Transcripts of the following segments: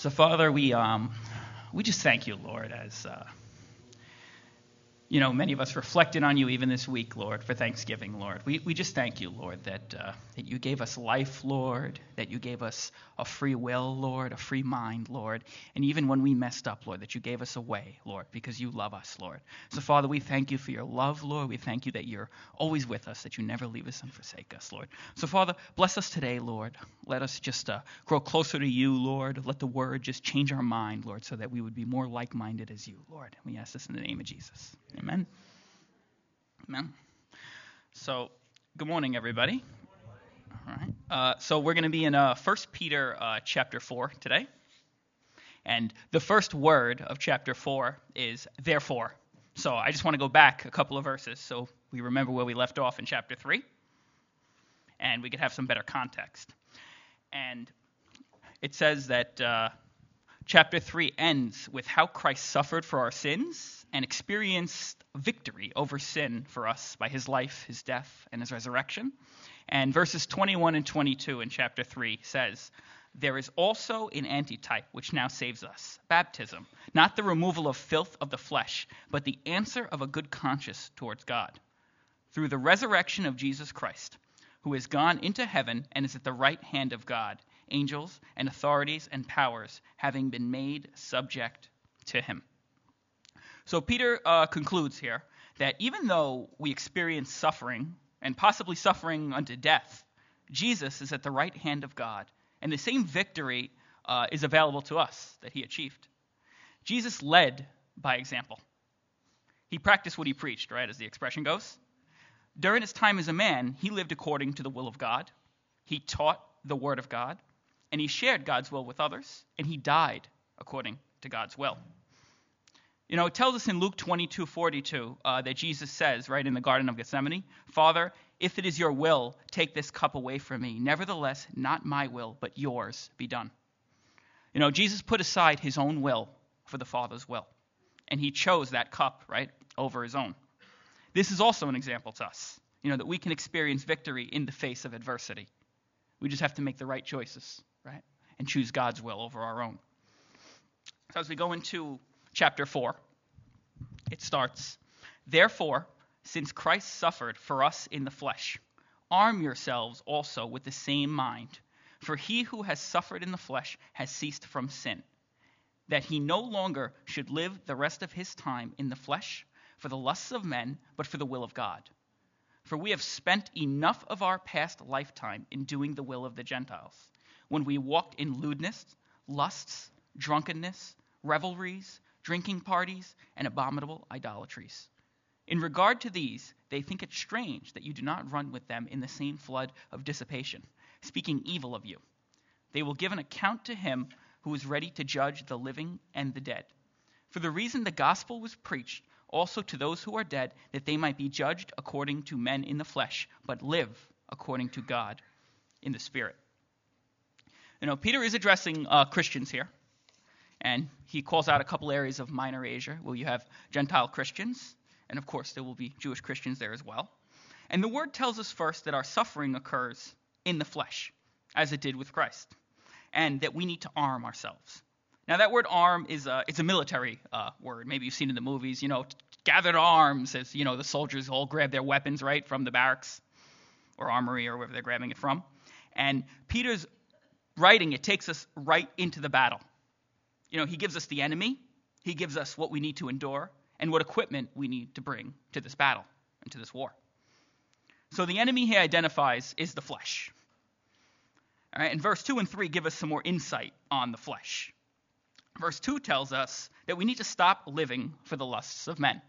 So, Father, we just thank you, Lord, as many of us reflected on you even this week, Lord, for Thanksgiving, Lord. We just thank you, Lord, that you gave us life, Lord, that you gave us a free will, Lord, a free mind, Lord, and even when we messed up, Lord, that you gave us a way, Lord, because you love us, Lord. So, Father, we thank you for your love, Lord. We thank you that you're always with us, that you never leave us and forsake us, Lord. So, Father, bless us today, Lord. Let us just grow closer to you, Lord. Let the word just change our mind, Lord, so that we would be more like-minded as you, Lord. We ask this in the name of Jesus. Amen. Amen. So, good morning, everybody. All right. So we're going to be in 1 Peter chapter 4 today. And the first word of chapter 4 is therefore. So I just want to go back a couple of verses so we remember where we left off in chapter 3. And we could have some better context. And it says that chapter 3 ends with how Christ suffered for our sins and experienced victory over sin for us by his life, his death, and his resurrection. And verses 21 and 22 in chapter 3 says, there is also an antitype which now saves us, baptism, not the removal of filth of the flesh, but the answer of a good conscience towards God, through the resurrection of Jesus Christ, who has gone into heaven and is at the right hand of God, angels and authorities and powers having been made subject to him. So Peter concludes here that even though we experience suffering, and possibly suffering unto death, Jesus is at the right hand of God, and the same victory is available to us that he achieved. Jesus led by example. He practiced what he preached, right, as the expression goes. During his time as a man, he lived according to the will of God. He taught the word of God, and he shared God's will with others, and he died according to God's will. You know, it tells us in Luke 22:42 that Jesus says, right in the Garden of Gethsemane, Father, if it is your will, take this cup away from me. Nevertheless, not my will, but yours be done. You know, Jesus put aside his own will for the Father's will, and he chose that cup, right, over his own. This is also an example to us, that we can experience victory in the face of adversity. We just have to make the right choices, right, and choose God's will over our own. So as we go into chapter 4, it starts, therefore, since Christ suffered for us in the flesh, arm yourselves also with the same mind. For he who has suffered in the flesh has ceased from sin, that he no longer should live the rest of his time in the flesh for the lusts of men, but for the will of God. For we have spent enough of our past lifetime in doing the will of the Gentiles, when we walked in lewdness, lusts, drunkenness, revelries, drinking parties, and abominable idolatries. In regard to these, they think it strange that you do not run with them in the same flood of dissipation, speaking evil of you. They will give an account to him who is ready to judge the living and the dead. For the reason the gospel was preached also to those who are dead, that they might be judged according to men in the flesh, but live according to God in the Spirit. Peter is addressing Christians here. And he calls out a couple areas of minor Asia where you have Gentile Christians, and of course there will be Jewish Christians there as well. And the word tells us first that our suffering occurs in the flesh, as it did with Christ, and that we need to arm ourselves. Now that word arm is it's a military word. Maybe you've seen it in the movies, gathered arms as, the soldiers all grab their weapons, right, from the barracks or armory or wherever they're grabbing it from. And Peter's writing, it takes us right into the battle. He gives us the enemy, he gives us what we need to endure, and what equipment we need to bring to this battle and to this war. So the enemy he identifies is the flesh. All right, and verse 2 and 3 give us some more insight on the flesh. Verse 2 tells us that we need to stop living for the lusts of men.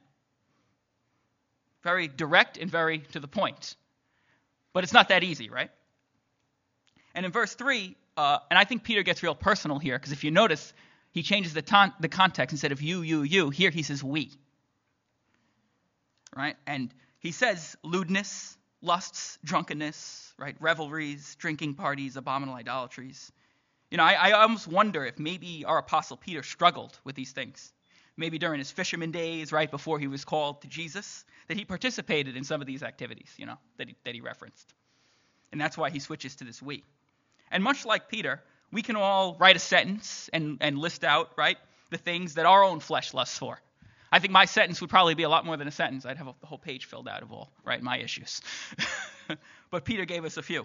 Very direct and very to the point. But it's not that easy, right? And in verse 3, and I think Peter gets real personal here, because if you notice, he changes the context. Instead of you, here he says we. Right? And he says lewdness, lusts, drunkenness, right? Revelries, drinking parties, abominable idolatries. I almost wonder if maybe our apostle Peter struggled with these things. Maybe during his fisherman days, right before he was called to Jesus, that he participated in some of these activities, that he referenced. And that's why he switches to this we. And much like Peter, We can all write a sentence and list out, right, the things that our own flesh lusts for. I think my sentence would probably be a lot more than a sentence. I'd have the whole page filled out of all, right, my issues. But Peter gave us a few.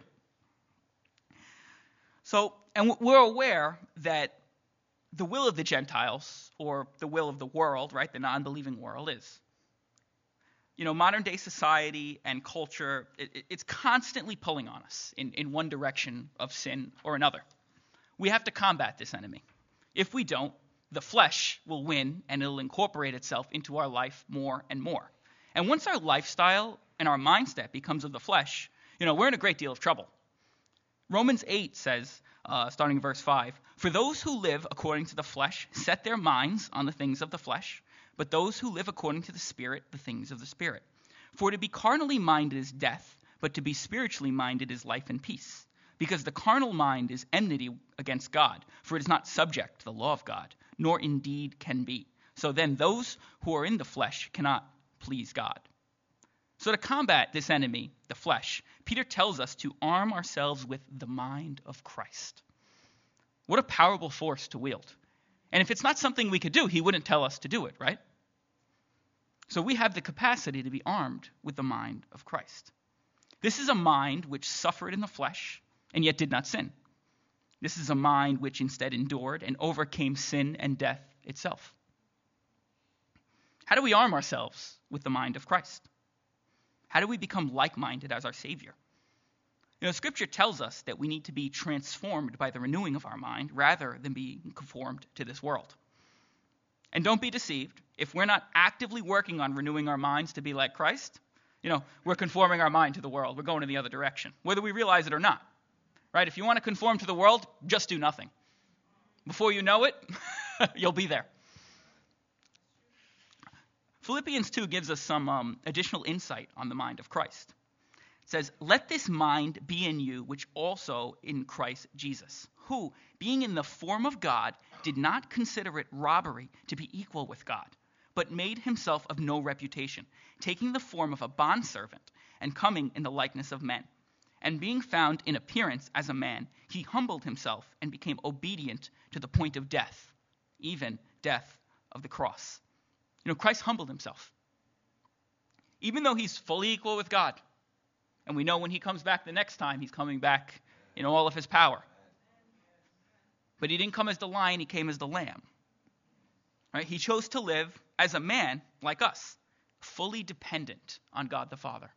So, and we're aware that the will of the Gentiles, or the will of the world, right, the non-believing world is, modern day society and culture, it's constantly pulling on us in one direction of sin or another. We have to combat this enemy. If we don't, the flesh will win and it'll incorporate itself into our life more and more. And once our lifestyle and our mindset becomes of the flesh, we're in a great deal of trouble. Romans 8 says, starting in verse 5, "For those who live according to the flesh set their minds on the things of the flesh, but those who live according to the Spirit, the things of the Spirit. For to be carnally minded is death, but to be spiritually minded is life and peace. Because the carnal mind is enmity against God, for it is not subject to the law of God, nor indeed can be. So then those who are in the flesh cannot please God." So to combat this enemy, the flesh, Peter tells us to arm ourselves with the mind of Christ. What a powerful force to wield. And if it's not something we could do, he wouldn't tell us to do it, right? So we have the capacity to be armed with the mind of Christ. This is a mind which suffered in the flesh and yet did not sin. This is a mind which instead endured and overcame sin and death itself. How do we arm ourselves with the mind of Christ? How do we become like-minded as our Savior? Scripture tells us that we need to be transformed by the renewing of our mind rather than being conformed to this world. And don't be deceived. If we're not actively working on renewing our minds to be like Christ, we're conforming our mind to the world. We're going in the other direction, whether we realize it or not. Right? If you want to conform to the world, just do nothing. Before you know it, you'll be there. Philippians 2 gives us some additional insight on the mind of Christ. It says, "Let this mind be in you, which also in Christ Jesus, who, being in the form of God, did not consider it robbery to be equal with God, but made himself of no reputation, taking the form of a bondservant and coming in the likeness of men. And being found in appearance as a man, he humbled himself and became obedient to the point of death, even death of the cross." Christ humbled himself. Even though he's fully equal with God, and we know when he comes back the next time, he's coming back in all of his power. But he didn't come as the lion, he came as the lamb. Right? He chose to live as a man like us, fully dependent on God the Father.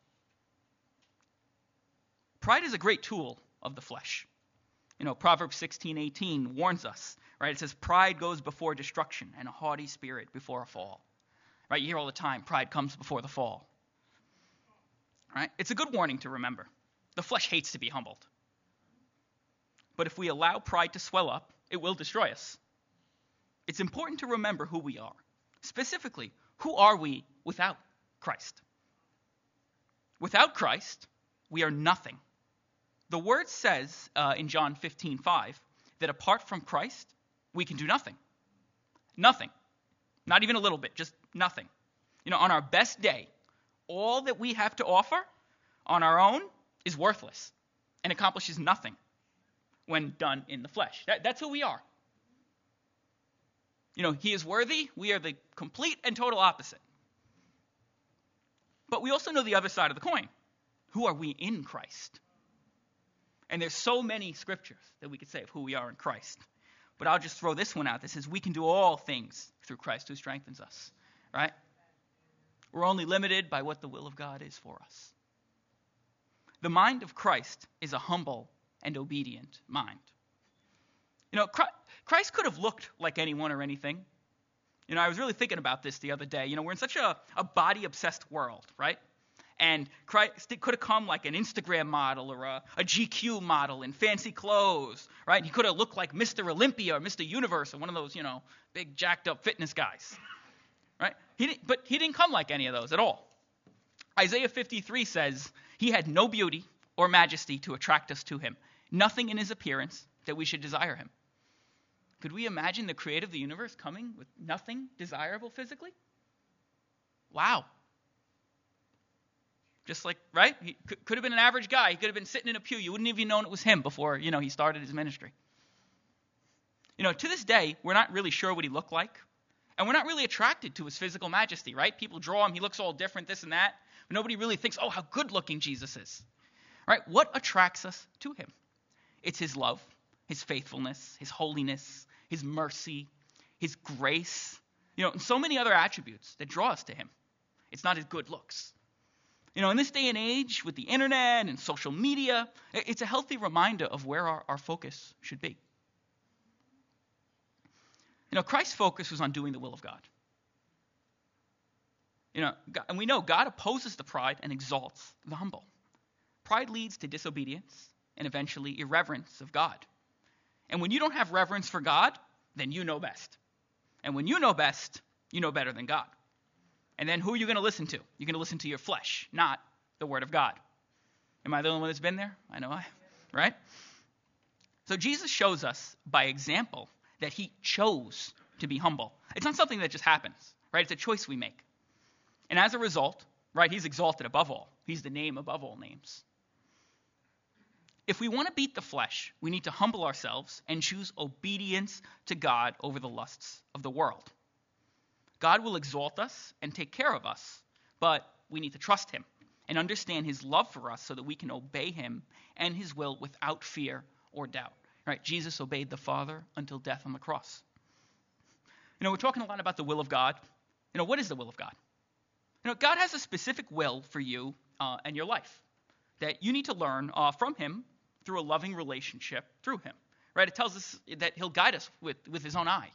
Pride is a great tool of the flesh. Proverbs 16:18 warns us, right? It says, "Pride goes before destruction and a haughty spirit before a fall." Right? You hear all the time, pride comes before the fall. Right? It's a good warning to remember. The flesh hates to be humbled. But if we allow pride to swell up, it will destroy us. It's important to remember who we are. Specifically, who are we without Christ? Without Christ, we are nothing. The word says in John 15:5 that apart from Christ, we can do nothing. Nothing. Not even a little bit, just nothing. On our best day, all that we have to offer on our own is worthless and accomplishes nothing when done in the flesh. That's who we are. He is worthy. We are the complete and total opposite. But we also know the other side of the coin. Who are we in Christ? And there's so many scriptures that we could say of who we are in Christ. But I'll just throw this one out that says we can do all things through Christ who strengthens us, right? We're only limited by what the will of God is for us. The mind of Christ is a humble and obedient mind. Christ could have looked like anyone or anything. I was really thinking about this the other day. We're in such a body-obsessed world, right? And Christ could have come like an Instagram model or a GQ model in fancy clothes, right? He could have looked like Mr. Olympia or Mr. Universe or one of those, big jacked up fitness guys, right? But he didn't come like any of those at all. Isaiah 53 says he had no beauty or majesty to attract us to him, nothing in his appearance that we should desire him. Could we imagine the creator of the universe coming with nothing desirable physically? Wow. Just like, right? He could have been an average guy. He could have been sitting in a pew. You wouldn't even known it was him before, he started his ministry. To this day, we're not really sure what he looked like. And we're not really attracted to his physical majesty, right? People draw him, he looks all different, this and that. But nobody really thinks, oh, how good looking Jesus is. Right? What attracts us to him? It's his love, his faithfulness, his holiness, his mercy, his grace, and so many other attributes that draw us to him. It's not his good looks. In this day and age, with the internet and social media, it's a healthy reminder of where our focus should be. Christ's focus was on doing the will of God. And we know God opposes the pride and exalts the humble. Pride leads to disobedience and eventually irreverence of God. And when you don't have reverence for God, then you know best. And when you know best, you know better than God. And then who are you going to listen to? You're going to listen to your flesh, not the word of God. Am I the only one that's been there? I know right? So Jesus shows us by example that he chose to be humble. It's not something that just happens, right? It's a choice we make. And as a result, right, he's exalted above all. He's the name above all names. If we want to beat the flesh, we need to humble ourselves and choose obedience to God over the lusts of the world. God will exalt us and take care of us, but we need to trust him and understand his love for us so that we can obey him and his will without fear or doubt. Right? Jesus obeyed the Father until death on the cross. We're talking a lot about the will of God. What is the will of God? God has a specific will for you and your life that you need to learn from him through a loving relationship through him. Right? It tells us that he'll guide us with his own eye.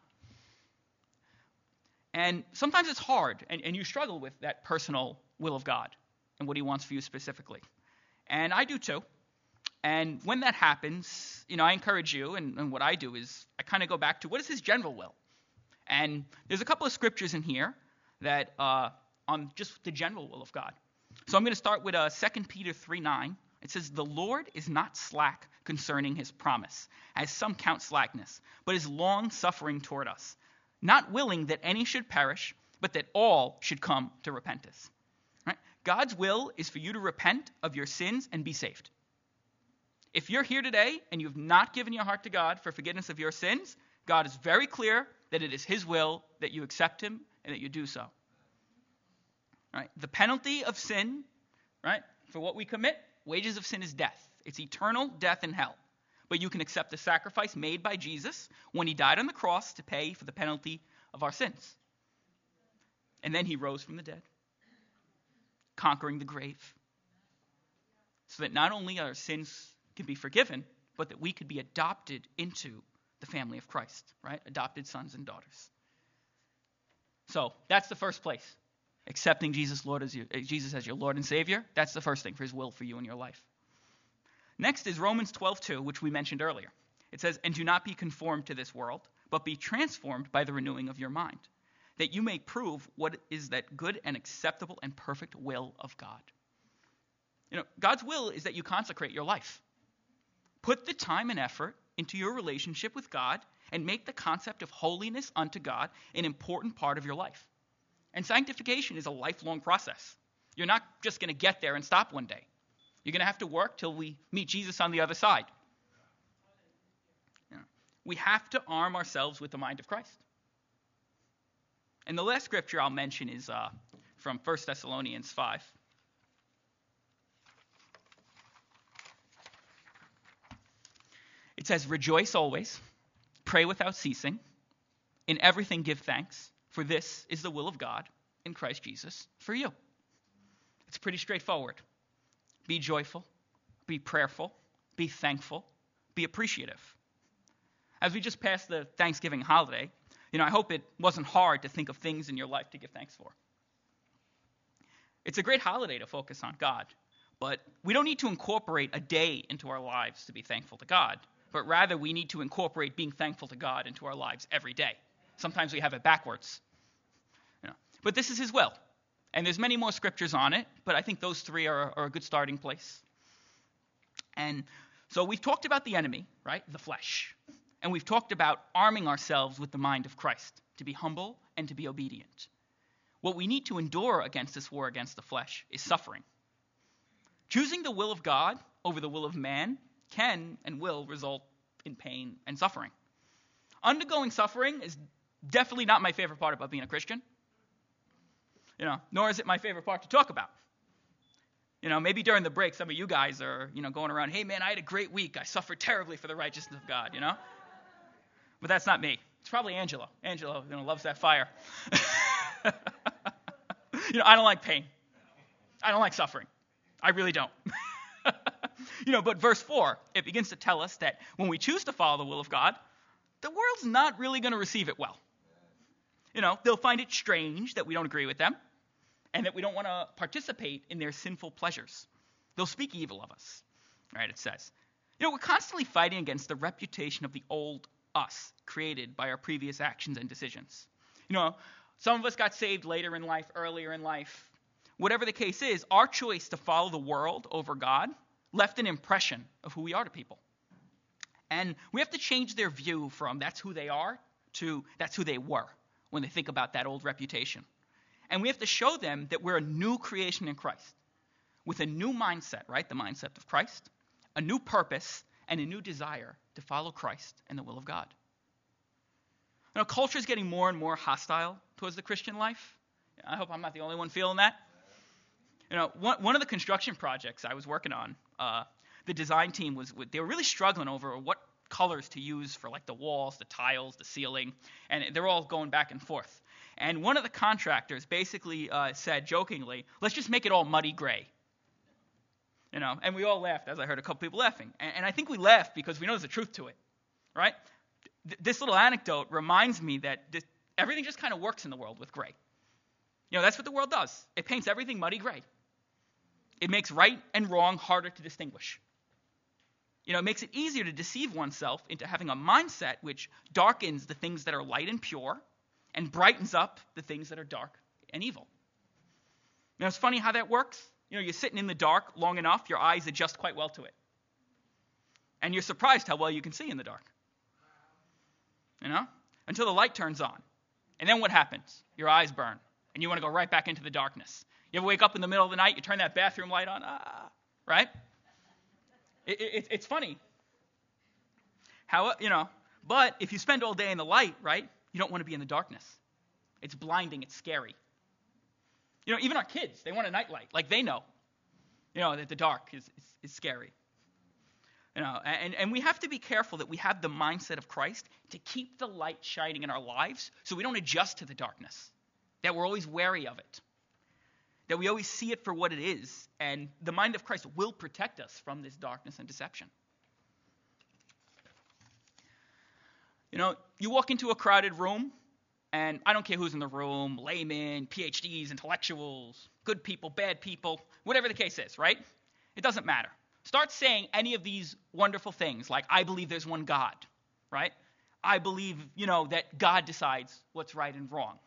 And sometimes it's hard, and you struggle with that personal will of God and what he wants for you specifically. And I do too. And when that happens, I encourage you, and what I do is I kind of go back to what is his general will. And there's a couple of scriptures in here that on just the general will of God. So I'm going to start with 2 Peter 3:9. It says, "The Lord is not slack concerning his promise, as some count slackness, but is long-suffering toward us, not willing that any should perish, but that all should come to repentance." Right? God's will is for you to repent of your sins and be saved. If you're here today and you've not given your heart to God for forgiveness of your sins, God is very clear that it is his will that you accept him and that you do so. Right? The penalty of sin, right, for what we commit, wages of sin is death. It's eternal death in hell. But you can accept the sacrifice made by Jesus when he died on the cross to pay for the penalty of our sins. And then he rose from the dead, conquering the grave, so that not only our sins can be forgiven, but that we could be adopted into the family of Christ, right? Adopted sons and daughters. So that's the first place. Accepting Jesus as your Lord and Savior, that's the first thing for his will for you in your life. Next is Romans 12:2, which we mentioned earlier. It says, "And do not be conformed to this world, but be transformed by the renewing of your mind, that you may prove what is that good and acceptable and perfect will of God." God's will is that you consecrate your life. Put the time and effort into your relationship with God and make the concept of holiness unto God an important part of your life. And sanctification is a lifelong process. You're not just going to get there and stop one day. You're going to have to work till we meet Jesus on the other side. We have to arm ourselves with the mind of Christ. And the last scripture I'll mention is from 1 Thessalonians 5. It says, "Rejoice always, pray without ceasing, in everything give thanks, for this is the will of God in Christ Jesus for you." It's pretty straightforward. Be joyful, be prayerful, be thankful, be appreciative. As we just passed the Thanksgiving holiday, I hope it wasn't hard to think of things in your life to give thanks for. It's a great holiday to focus on God, but we don't need to incorporate a day into our lives to be thankful to God, but rather we need to incorporate being thankful to God into our lives every day. Sometimes we have it backwards. But this is his will. And there's many more scriptures on it, but I think those three are a good starting place. And so we've talked about the enemy, right? The flesh. And we've talked about arming ourselves with the mind of Christ to be humble and to be obedient. What we need to endure against this war against the flesh is suffering. Choosing the will of God over the will of man can and will result in pain and suffering. undergoing suffering is definitely not my favorite part about being a Christian. Nor is it my favorite part to talk about. Maybe during the break, some of you guys are, going around, hey man, I had a great week. I suffered terribly for the righteousness of God, But that's not me. It's probably Angelo. Angelo, loves that fire. I don't like pain. I don't like suffering. I really don't. But verse 4, it begins to tell us that when we choose to follow the will of God, the world's not really going to receive it well. They'll find it strange that we don't agree with them and that we don't want to participate in their sinful pleasures. They'll speak evil of us, right? It says. We're constantly fighting against the reputation of the old us created by our previous actions and decisions. Some of us got saved later in life, earlier in life. Whatever the case is, our choice to follow the world over God left an impression of who we are to people. And we have to change their view from that's who they are to that's who they were when they think about that old reputation. And we have to show them that we're a new creation in Christ with a new mindset, right? The mindset of Christ, a new purpose, and a new desire to follow Christ and the will of God. Culture is getting more and more hostile towards the Christian life. I hope I'm not the only one feeling that. One of the construction projects I was working on, the design team they were really struggling over what colors to use for like the walls, the tiles, the ceiling, and they're all going back and forth. And one of the contractors basically said jokingly, let's just make it all muddy gray. And we all laughed, as I heard a couple people laughing. And I think we laughed because we know there's a truth to it, right? This little anecdote reminds me that everything just kind of works in the world with gray. That's what the world does. It paints everything muddy gray. It makes right and wrong harder to distinguish. It makes it easier to deceive oneself into having a mindset which darkens the things that are light and pure and brightens up the things that are dark and evil. It's funny how that works. You're sitting in the dark long enough, your eyes adjust quite well to it. And you're surprised how well you can see in the dark. Until the light turns on. And then what happens? Your eyes burn. And you want to go right back into the darkness. You ever wake up in the middle of the night, you turn that bathroom light on, right? It's funny. But if you spend all day in the light, right, you don't want to be in the darkness. It's blinding, it's scary. Even our kids, they want a nightlight. Like they know, that the dark is scary. And we have to be careful that we have the mindset of Christ to keep the light shining in our lives so we don't adjust to the darkness, that we're always wary of it, that we always see it for what it is, and the mind of Christ will protect us from this darkness and deception. You walk into a crowded room, and I don't care who's in the room, laymen, PhDs, intellectuals, good people, bad people, whatever the case is, right? It doesn't matter. Start saying any of these wonderful things, like I believe there's one God, right? I believe, that God decides what's right and wrong.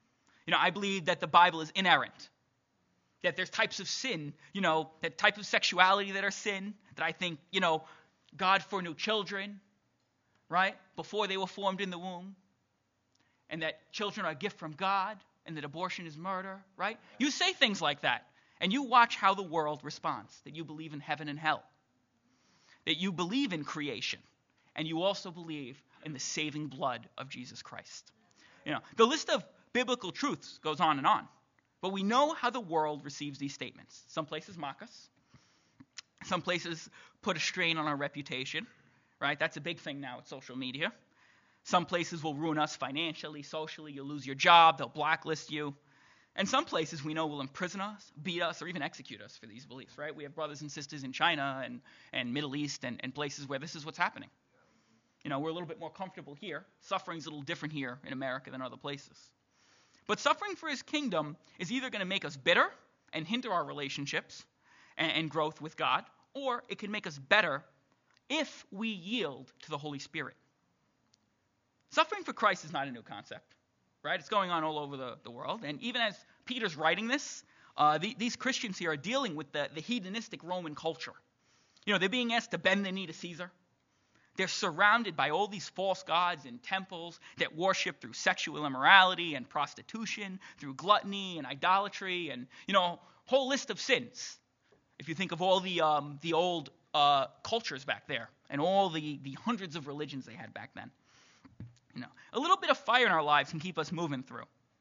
I believe that the Bible is inerrant, that there's types of sin, that type of sexuality that are sin, that I think, God foreknew children, right, before they were formed in the womb, and that children are a gift from God, and that abortion is murder, right? You say things like that. And you watch how the world responds, that you believe in heaven and hell, that you believe in creation, and you also believe in the saving blood of Jesus Christ. The list of biblical truths goes on, but we know how the world receives these statements. Some places mock us. Some places put a strain on our reputation, right? That's a big thing now with social media. Some places will ruin us financially, socially. You'll lose your job. They'll blacklist you. And some places we know will imprison us, beat us, or even execute us for these beliefs, right? We have brothers and sisters in China and Middle East and places where this is what's happening. We're a little bit more comfortable here. Suffering's a little different here in America than other places. But suffering for his kingdom is either going to make us bitter and hinder our relationships and growth with God, or it can make us better if we yield to the Holy Spirit. Suffering for Christ is not a new concept. Right? It's going on all over the world. And even as Peter's writing this, these Christians here are dealing with the hedonistic Roman culture. They're being asked to bend the knee to Caesar. They're surrounded by all these false gods and temples that worship through sexual immorality and prostitution, through gluttony and idolatry, and, a whole list of sins. If you think of all the old cultures back there and all the hundreds of religions they had back then. A little bit of fire in our lives can keep us moving through.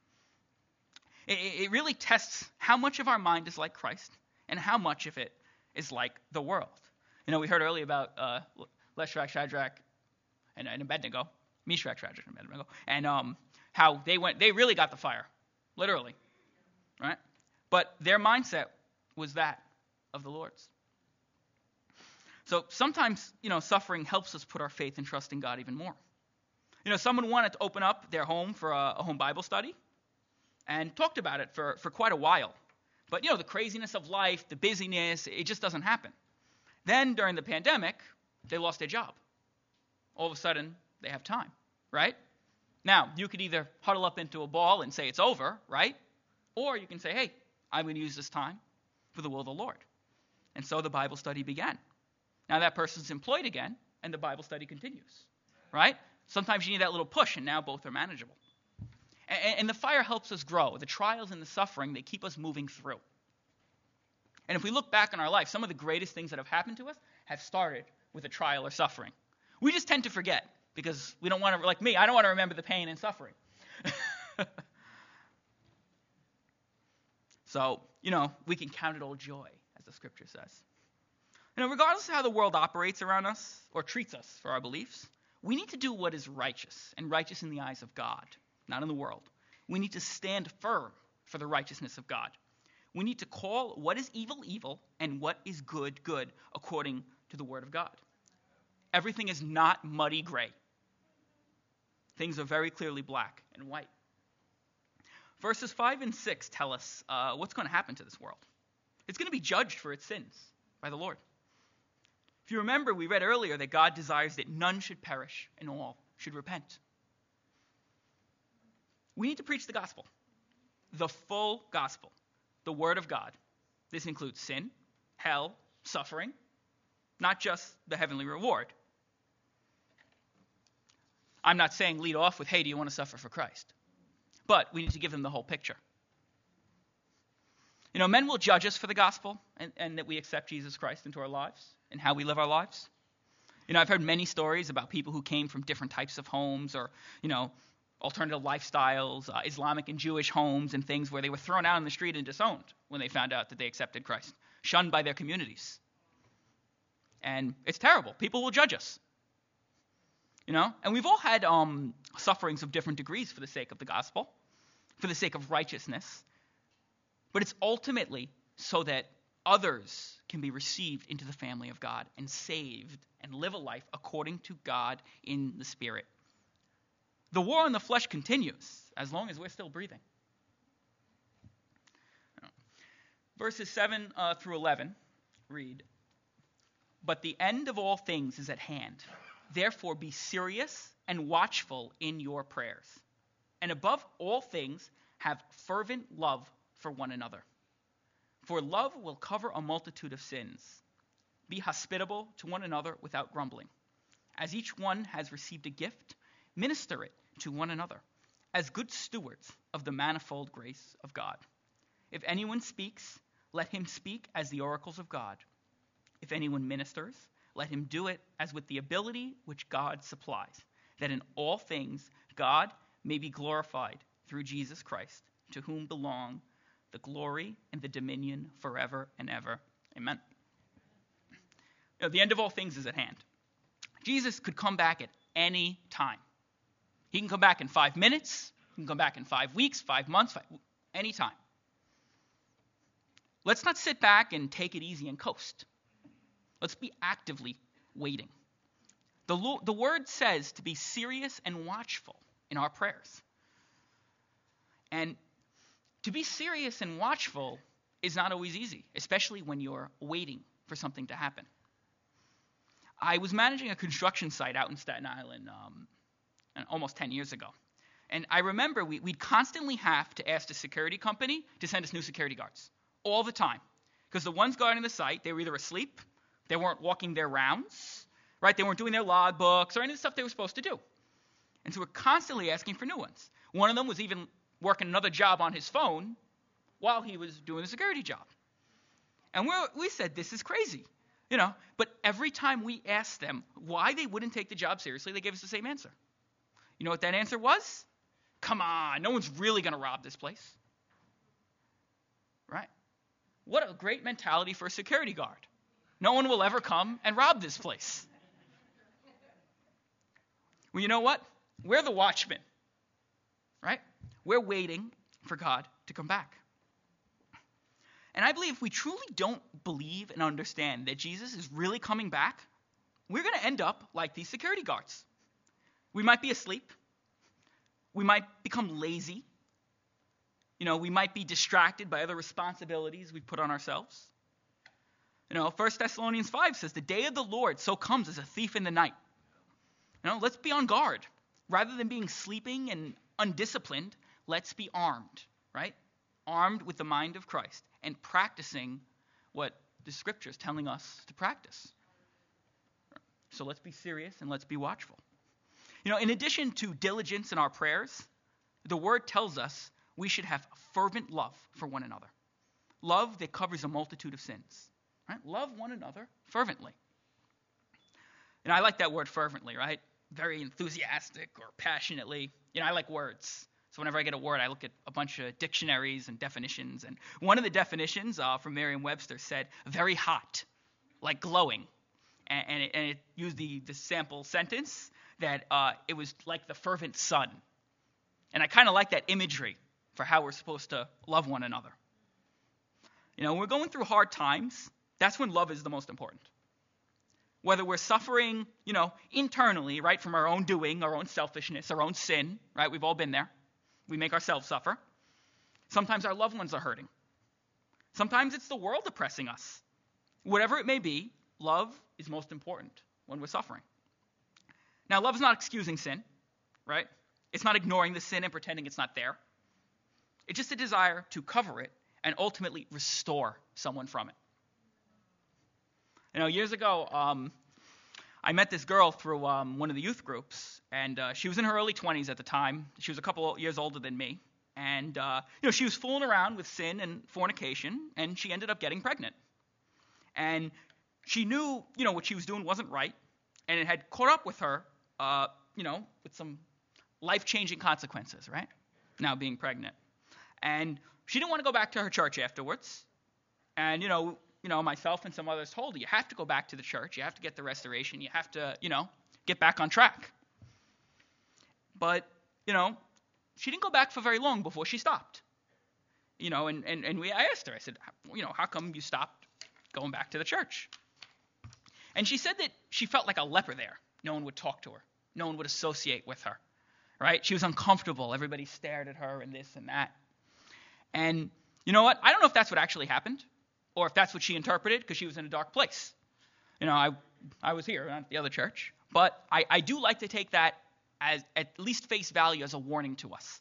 It really tests how much of our mind is like Christ and how much of it is like the world. We heard earlier about Meshach, Shadrach, and Abednego, Meshach, Shadrach, and Abednego, and how they really got the fire, literally, right? But their mindset was that of the Lord's. So sometimes, suffering helps us put our faith and trust in God even more. Someone wanted to open up their home for a home Bible study and talked about it for quite a while. But, the craziness of life, the busyness, it just doesn't happen. Then during the pandemic, they lost their job. All of a sudden, they have time, right? Now, you could either huddle up into a ball and say it's over, right? Or you can say, hey, I'm going to use this time for the will of the Lord. And so the Bible study began. Now that person's employed again, and the Bible study continues, right? Sometimes you need that little push, and now both are manageable. And the fire helps us grow. The trials and the suffering, they keep us moving through. And if we look back in our life, some of the greatest things that have happened to us have started with a trial or suffering. We just tend to forget because we don't want to, like me, I don't want to remember the pain and suffering. So, we can count it all joy, as the scripture says. Regardless of how the world operates around us or treats us for our beliefs, we need to do what is righteous, and righteous in the eyes of God, not in the world. We need to stand firm for the righteousness of God. We need to call what is evil, evil, and what is good, good, according to the word of God. Everything is not muddy gray. Things are very clearly black and white. Verses 5 and 6 tell us what's going to happen to this world. It's going to be judged for its sins by the Lord. If you remember, we read earlier that God desires that none should perish and all should repent. We need to preach the gospel, the full gospel, the word of God. This includes sin, hell, suffering, not just the heavenly reward. I'm not saying lead off with, hey, do you want to suffer for Christ? But we need to give them the whole picture. Men will judge us for the gospel and that we accept Jesus Christ into our lives and how we live our lives. I've heard many stories about people who came from different types of homes or, alternative lifestyles, Islamic and Jewish homes and things where they were thrown out on the street and disowned when they found out that they accepted Christ, shunned by their communities. And it's terrible. People will judge us. And we've all had sufferings of different degrees for the sake of the gospel, for the sake of righteousness. But it's ultimately so that others can be received into the family of God and saved and live a life according to God in the Spirit. The war on the flesh continues as long as we're still breathing. Verses 7 through 11 read, "But the end of all things is at hand. Therefore be serious and watchful in your prayers. And above all things, have fervent love for one another. For love will cover a multitude of sins. Be hospitable to one another without grumbling. As each one has received a gift, minister it to one another, as good stewards of the manifold grace of God. If anyone speaks, let him speak as the oracles of God. If anyone ministers, let him do it as with the ability which God supplies, that in all things God may be glorified through Jesus Christ, to whom belong the glory and the dominion forever and ever. Amen." The end of all things is at hand. Jesus could come back at any time. He can come back in 5 minutes. He can come back in 5 weeks, 5 months, any time. Let's not sit back and take it easy and coast. Let's be actively waiting. The word says to be serious and watchful in our prayers. And to be serious and watchful is not always easy, especially when you're waiting for something to happen. I was managing a construction site out in Staten Island almost 10 years ago. And I remember we'd constantly have to ask the security company to send us new security guards all the time. Because the ones guarding the site, they were either asleep, they weren't walking their rounds, right? They weren't doing their log books or any of the stuff they were supposed to do. And so we're constantly asking for new ones. One of them was even working another job on his phone while he was doing the security job. And we said, this is crazy, But every time we asked them why they wouldn't take the job seriously, they gave us the same answer. You know what that answer was? Come on, no one's really going to rob this place. Right? What a great mentality for a security guard. No one will ever come and rob this place. Well, you know what? We're the watchmen. Right? We're waiting for God to come back. And I believe if we truly don't believe and understand that Jesus is really coming back, we're going to end up like these security guards. We might be asleep. We might become lazy. You know, we might be distracted by other responsibilities we put on ourselves. You know, 1 Thessalonians 5 says, the day of the Lord so comes as a thief in the night. You know, let's be on guard. Rather than being sleeping and undisciplined, let's be armed, right? Armed with the mind of Christ and practicing what the scripture is telling us to practice. So let's be serious and let's be watchful. You know, in addition to diligence in our prayers, the word tells us we should have fervent love for one another. Love that covers a multitude of sins. Right? Love one another fervently. And I like that word fervently, right? Very enthusiastic or passionately. You know, I like words. So whenever I get a word, I look at a bunch of dictionaries and definitions. And one of the definitions from Merriam-Webster said, very hot, like glowing. And it used the sample sentence that it was like the fervent sun. And I kind of like that imagery for how we're supposed to love one another. You know, when we're going through hard times, that's when love is the most important. Whether we're suffering, you know, internally, right, from our own doing, our own selfishness, our own sin, right? We've all been there. We make ourselves suffer. Sometimes our loved ones are hurting. Sometimes it's the world oppressing us. Whatever it may be, love is most important when we're suffering. Now, love is not excusing sin, right? It's not ignoring the sin and pretending it's not there. It's just a desire to cover it and ultimately restore someone from it. You know, years ago, I met this girl through one of the youth groups, and she was in her early 20s at the time. She was a couple years older than me. And, you know, she was fooling around with sin and fornication, and she ended up getting pregnant. And she knew, you know, what she was doing wasn't right, and it had caught up with her, you know, with some life-changing consequences, right? Now being pregnant. And she didn't want to go back to her church afterwards. And, you know, myself and some others told her, you have to go back to the church. You have to get the restoration. You have to, you know, get back on track. But, you know, she didn't go back for very long before she stopped. You know, and I asked her, I said, you know, how come you stopped going back to the church? And she said that she felt like a leper there. No one would talk to her. No one would associate with her, right? She was uncomfortable. Everybody stared at her and this and that. And you know what? I don't know if that's what actually happened or if that's what she interpreted because she was in a dark place. You know, I was here, not at the other church. But I do like to take that as at least face value as a warning to us.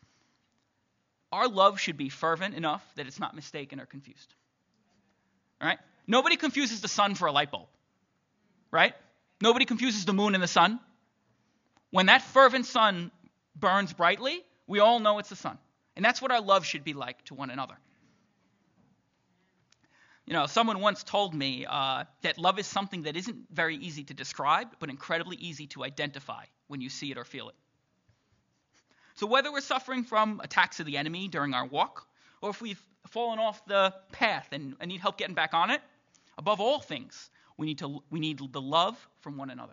Our love should be fervent enough that it's not mistaken or confused. All right? Nobody confuses the sun for a light bulb. Right? Nobody confuses the moon and the sun. When that fervent sun burns brightly, we all know it's the sun. And that's what our love should be like to one another. You know, someone once told me that love is something that isn't very easy to describe, but incredibly easy to identify when you see it or feel it. So whether we're suffering from attacks of the enemy during our walk, or if we've fallen off the path and need help getting back on it, above all things, we need the love from one another.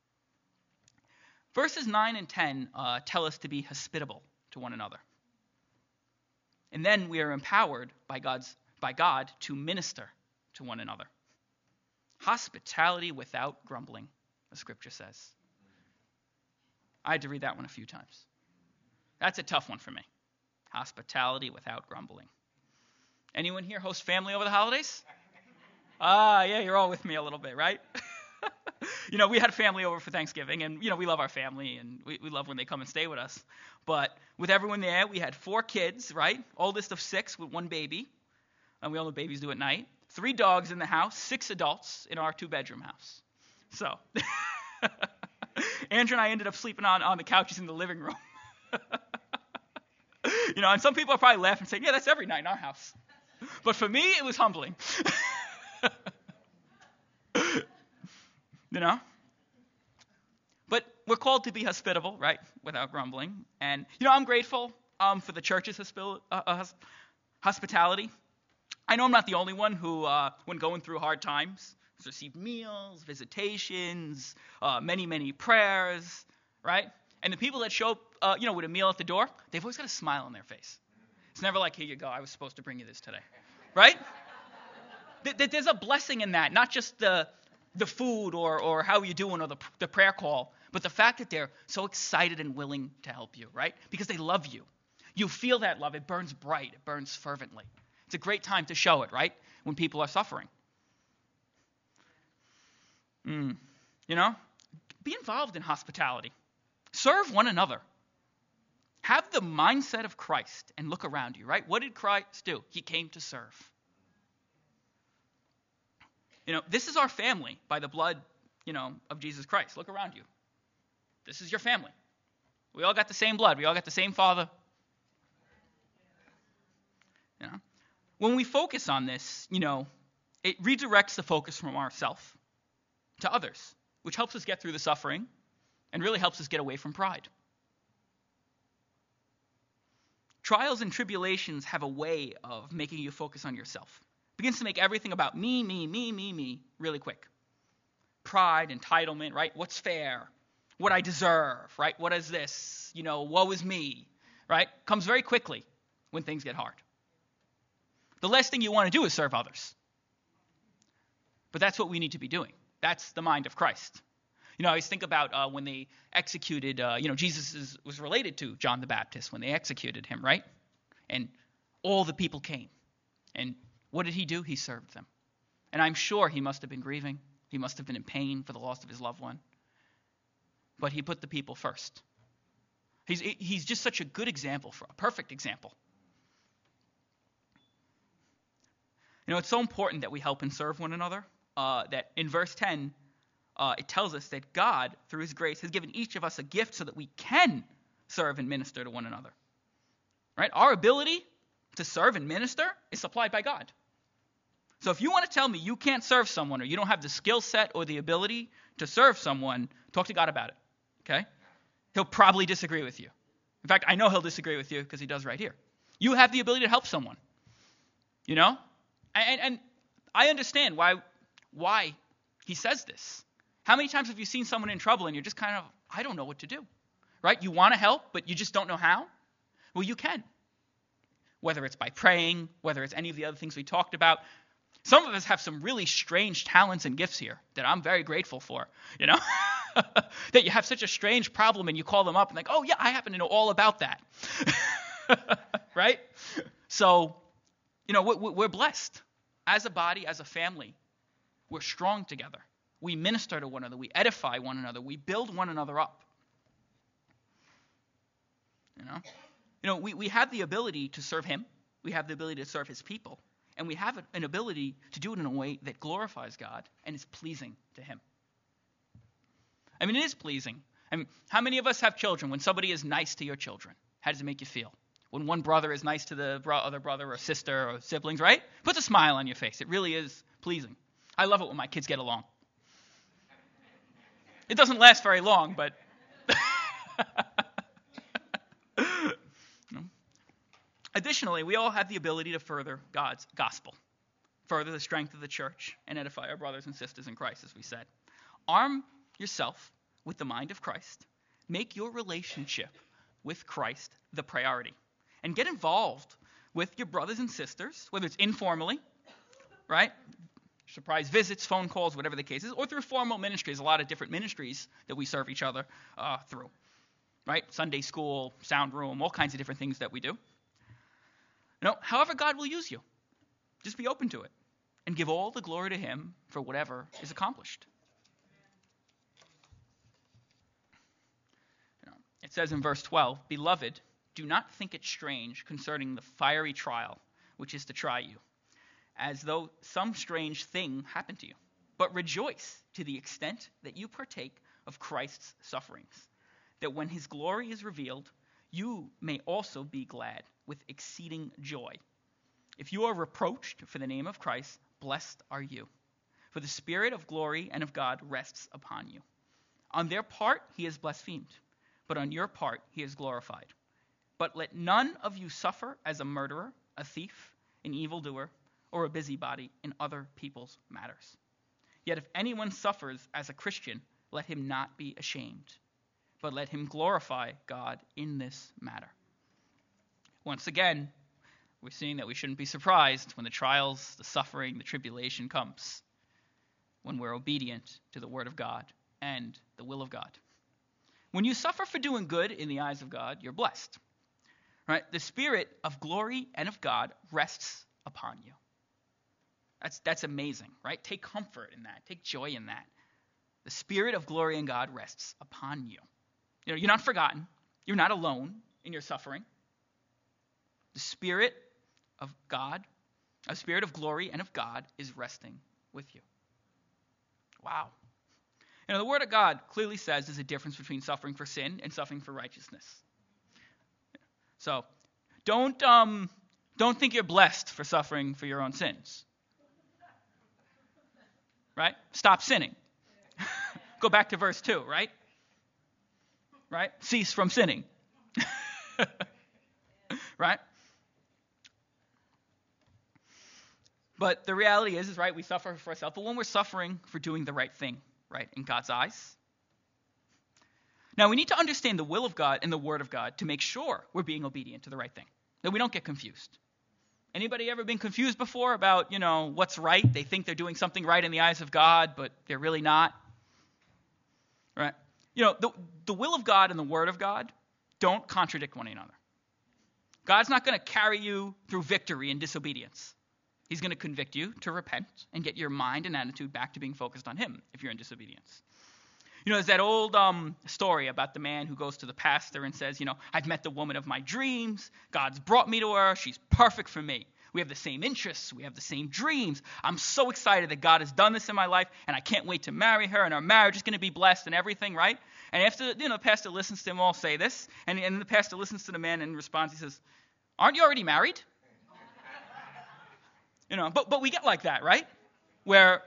Verses 9 and 10 tell us to be hospitable to one another. And then we are empowered by God to minister to one another. Hospitality without grumbling, the scripture says. I had to read that one a few times. That's a tough one for me. Hospitality without grumbling. Anyone here host family over the holidays? Yeah, you're all with me a little bit, right? You know, we had family over for Thanksgiving, and, you know, we love our family, and we love when they come and stay with us. But with everyone there, we had 4 kids, right? Oldest of 6 with 1 baby. And we all know babies do at night. 3 dogs in the house, 6 adults in our 2-bedroom house. So, Andrew and I ended up sleeping on the couches in the living room. You know, and some people are probably laughing and saying, yeah, that's every night in our house. But for me, it was humbling. You know? But we're called to be hospitable, right, without grumbling. And, I'm grateful for the church's hospitality. I know I'm not the only one who, when going through hard times, has received meals, visitations, many, many prayers, right? And the people that show up, with a meal at the door, they've always got a smile on their face. It's never like, here you go, I was supposed to bring you this today, right? There's a blessing in that, not just the food or how you doing or the prayer call, but the fact that they're so excited and willing to help you, right? Because they love you. You feel that love. It burns bright. It burns fervently. It's a great time to show it, right? When people are suffering. Be involved in hospitality. Serve one another. Have the mindset of Christ and look around you, right? What did Christ do? He came to serve. This is our family by the blood, of Jesus Christ. Look around you. This is your family. We all got the same blood. We all got the same Father. When we focus on this, it redirects the focus from ourselves to others, which helps us get through the suffering and really helps us get away from pride. Trials and tribulations have a way of making you focus on yourself. It begins to make everything about me really quick. Pride, entitlement, right? What's fair? What I deserve, right? What is this? Woe is me, right? Comes very quickly when things get hard. The last thing you want to do is serve others. But that's what we need to be doing. That's the mind of Christ. I always think about when they executed, Jesus was related to John the Baptist when they executed him, right? And all the people came. And what did he do? He served them. And I'm sure he must have been grieving. He must have been in pain for the loss of his loved one. But he put the people first. He's just such a good example, a perfect example. It's so important that we help and serve one another, that in verse 10, it tells us that God, through his grace, has given each of us a gift so that we can serve and minister to one another. Right? Our ability to serve and minister is supplied by God. So if you want to tell me you can't serve someone or you don't have the skill set or the ability to serve someone, talk to God about it. Okay? He'll probably disagree with you. In fact, I know he'll disagree with you because he does right here. You have the ability to help someone. And I understand why he says this. How many times have you seen someone in trouble and you're just kind of, I don't know what to do, right? You want to help, but you just don't know how? Well, you can. Whether it's by praying, whether it's any of the other things we talked about. Some of us have some really strange talents and gifts here that I'm very grateful for, that you have such a strange problem and you call them up and like, oh yeah, I happen to know all about that, right? So, we're blessed. As a body, as a family, we're strong together. We minister to one another. We edify one another. We build one another up. We have the ability to serve him. We have the ability to serve his people. And we have an ability to do it in a way that glorifies God and is pleasing to him. I mean, it is pleasing. I mean, how many of us have children? When somebody is nice to your children, how does it make you feel? When one brother is nice to the other brother or sister or siblings, right? Puts a smile on your face. It really is pleasing. I love it when my kids get along. It doesn't last very long, but additionally, we all have the ability to further God's gospel, further the strength of the church, and edify our brothers and sisters in Christ, as we said. Arm yourself with the mind of Christ. Make your relationship with Christ the priority. And get involved with your brothers and sisters, whether it's informally, right? Surprise visits, phone calls, whatever the case is, or through formal ministries. A lot of different ministries that we serve each other through, right? Sunday school, sound room, all kinds of different things that we do. However God will use you, just be open to it and give all the glory to him for whatever is accomplished. It says in verse 12, "Beloved, do not think it strange concerning the fiery trial which is to try you, as though some strange thing happened to you. But rejoice to the extent that you partake of Christ's sufferings, that when his glory is revealed, you may also be glad with exceeding joy. If you are reproached for the name of Christ, blessed are you, for the Spirit of glory and of God rests upon you. On their part, he is blasphemed, but on your part, he is glorified. But let none of you suffer as a murderer, a thief, an evildoer, or a busybody in other people's matters. Yet if anyone suffers as a Christian, let him not be ashamed, but let him glorify God in this matter. Once again, we're seeing that we shouldn't be surprised when the trials, the suffering, the tribulation comes, when we're obedient to the word of God and the will of God. When you suffer for doing good in the eyes of God, you're blessed. Right? The Spirit of glory and of God rests upon you. That's amazing, right? Take comfort in that. Take joy in that. The Spirit of glory and God rests upon you. You know, you're not forgotten. You're not alone in your suffering. The Spirit of God, a Spirit of glory and of God is resting with you. Wow. You know, the Word of God clearly says there's a difference between suffering for sin and suffering for righteousness. So don't think you're blessed for suffering for your own sins. Right? Stop sinning. Go back to verse 2, right? Right? Cease from sinning. Right? But the reality is, right, we suffer for ourselves, but when we're suffering for doing the right thing, right, in God's eyes. Now, we need to understand the will of God and the word of God to make sure we're being obedient to the right thing, that we don't get confused. Anybody ever been confused before about, what's right? They think they're doing something right in the eyes of God, but they're really not. Right? The will of God and the word of God don't contradict one another. God's not going to carry you through victory in disobedience. He's going to convict you to repent and get your mind and attitude back to being focused on him if you're in disobedience. There's that old story about the man who goes to the pastor and says, I've met the woman of my dreams. God's brought me to her. She's perfect for me. We have the same interests. We have the same dreams. I'm so excited that God has done this in my life, and I can't wait to marry her, and our marriage is going to be blessed and everything, right? And after, the pastor listens to them all say this, and the pastor listens to the man and in response he says, aren't you already married? But we get like that, right? Where,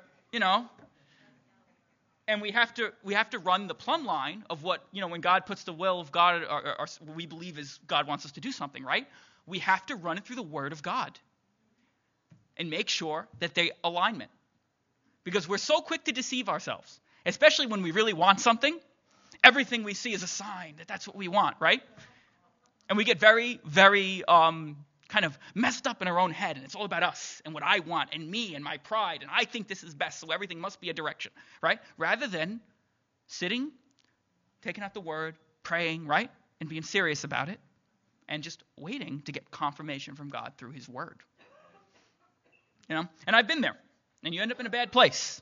and we have to run the plumb line of what, when God puts the will of God, or we believe is God wants us to do something, right? We have to run it through the word of God and make sure that they alignment. Because we're so quick to deceive ourselves, especially when we really want something. Everything we see is a sign that that's what we want, right? And we get very, very kind of messed up in our own head, and it's all about us and what I want and me and my pride, and I think this is best, so everything must be a direction, right? Rather than sitting, taking out the word, praying, right, and being serious about it, and just waiting to get confirmation from God through his word. And I've been there, and you end up in a bad place.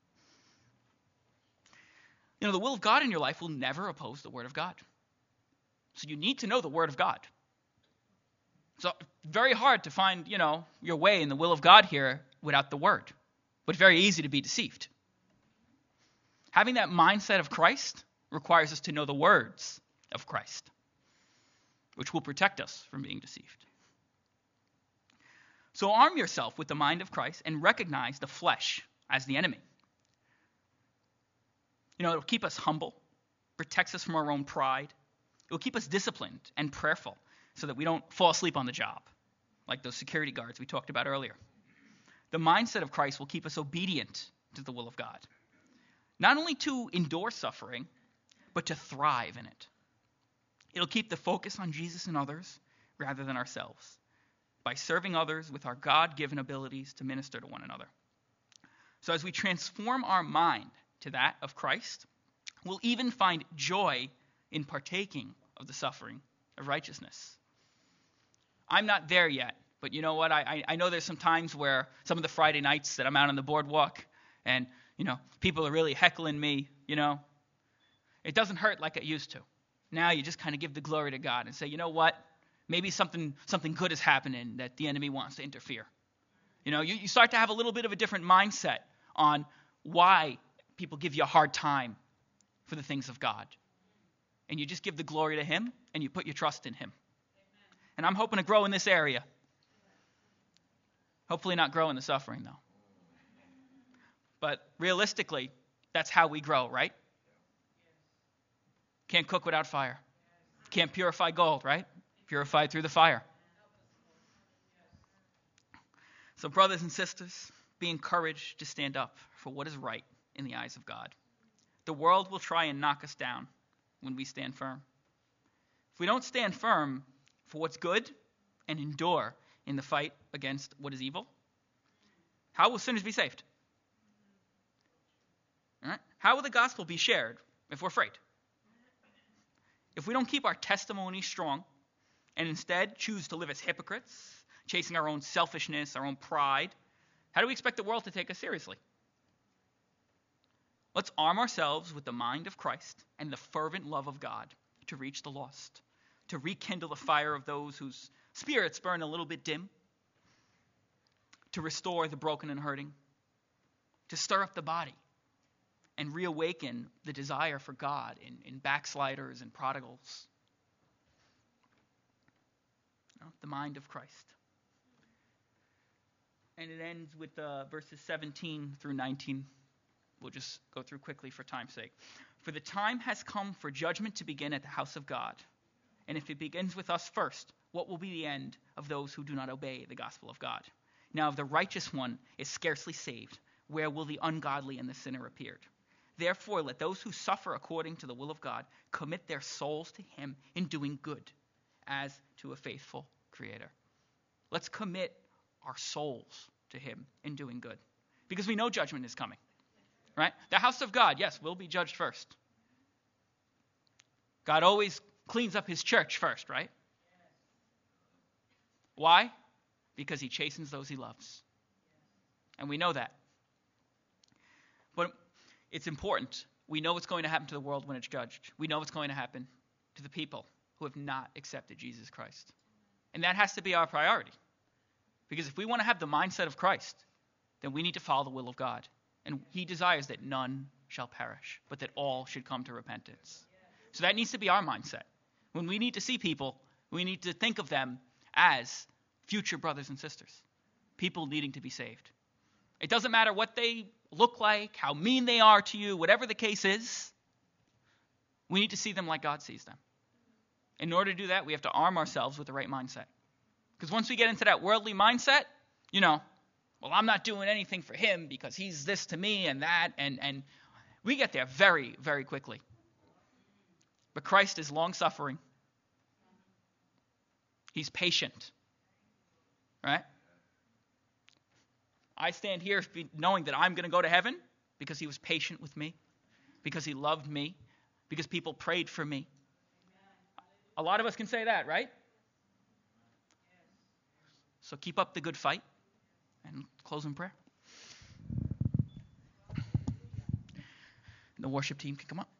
The will of God in your life will never oppose the word of God. So you need to know the word of God. So very hard to find, your way in the will of God here without the word, but very easy to be deceived. Having that mindset of Christ requires us to know the words of Christ, which will protect us from being deceived. So arm yourself with the mind of Christ and recognize the flesh as the enemy. It'll keep us humble, protects us from our own pride. It will keep us disciplined and prayerful so that we don't fall asleep on the job, like those security guards we talked about earlier. The mindset of Christ will keep us obedient to the will of God, not only to endure suffering, but to thrive in it. It'll keep the focus on Jesus and others rather than ourselves, by serving others with our God-given abilities to minister to one another. So as we transform our mind to that of Christ, we'll even find joy in partaking of the suffering of righteousness. I'm not there yet, but you know what? I know there's some times where some of the Friday nights that I'm out on the boardwalk and, people are really heckling me, It doesn't hurt like it used to. Now you just kind of give the glory to God and say, you know what? Maybe something good is happening that the enemy wants to interfere. You start to have a little bit of a different mindset on why people give you a hard time for the things of God. And you just give the glory to him and you put your trust in him. Amen. And I'm hoping to grow in this area. Hopefully not grow in the suffering, though. But realistically, that's how we grow, right? Can't cook without fire. Can't purify gold, right? Purified through the fire. So brothers and sisters, be encouraged to stand up for what is right in the eyes of God. The world will try and knock us down when we stand firm. If we don't stand firm for what's good and endure in the fight against what is evil, how will sinners be saved? All right? How will the gospel be shared if we're afraid? If we don't keep our testimony strong and instead choose to live as hypocrites, chasing our own selfishness, our own pride, how do we expect the world to take us seriously? Let's arm ourselves with the mind of Christ and the fervent love of God to reach the lost, to rekindle the fire of those whose spirits burn a little bit dim, to restore the broken and hurting, to stir up the body and reawaken the desire for God in backsliders and prodigals. The mind of Christ. And it ends with verses 17 through 19. We'll just go through quickly for time's sake. For the time has come for judgment to begin at the house of God. And if it begins with us first, what will be the end of those who do not obey the gospel of God? Now, if the righteous one is scarcely saved, where will the ungodly and the sinner appear? Therefore, let those who suffer according to the will of God commit their souls to him in doing good, as to a faithful Creator. Let's commit our souls to him in doing good, because we know judgment is coming. Right? The house of God, yes, will be judged first. God always cleans up his church first, right? Why? Because he chastens those he loves. And we know that. But it's important. We know what's going to happen to the world when it's judged. We know what's going to happen to the people who have not accepted Jesus Christ. And that has to be our priority. Because if we want to have the mindset of Christ, then we need to follow the will of God. And he desires that none shall perish, but that all should come to repentance. So that needs to be our mindset. When we need to see people, we need to think of them as future brothers and sisters, people needing to be saved. It doesn't matter what they look like, how mean they are to you, whatever the case is, we need to see them like God sees them. In order to do that, we have to arm ourselves with the right mindset. Because once we get into that worldly mindset, well, I'm not doing anything for him because he's this to me and that, and we get there very, very quickly. But Christ is long-suffering. He's patient. Right? I stand here knowing that I'm going to go to heaven because he was patient with me, because he loved me, because people prayed for me. A lot of us can say that, right? So keep up the good fight and close in prayer. The worship team can come up.